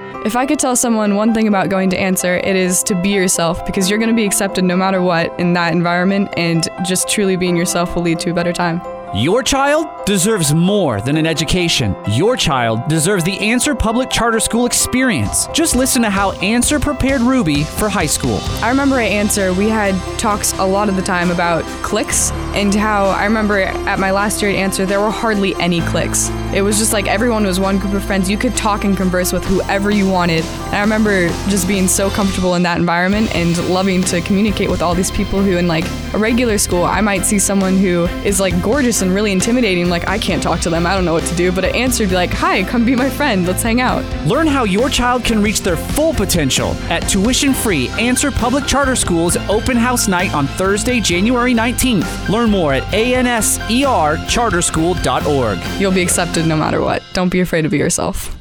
If I could tell someone one thing about going to Answer, it is to be yourself, because you're going to be accepted no matter what in that environment, and just truly being yourself will lead to a better time. Your child deserves more than an education. Your child deserves the Answer Public Charter School experience. Just listen to how Answer prepared Ruby for high school. I remember at Answer, we had talks a lot of the time about cliques, and how I remember at my last year at Answer, there were hardly any cliques. It was just like everyone was one group of friends. You could talk and converse with whoever you wanted. And I remember just being so comfortable in that environment and loving to communicate with all these people who in like a regular school, I might see someone who is like gorgeous and really intimidating, like I can't talk to them, I don't know what to do, but at Answer, be like, hi, come be my friend, let's hang out. Learn how your child can reach their full potential at tuition-free Answer Public Charter School's open house night on Thursday, January 19th. Learn more at ansercharterschool.org. You'll be accepted no matter what. Don't be afraid to be yourself.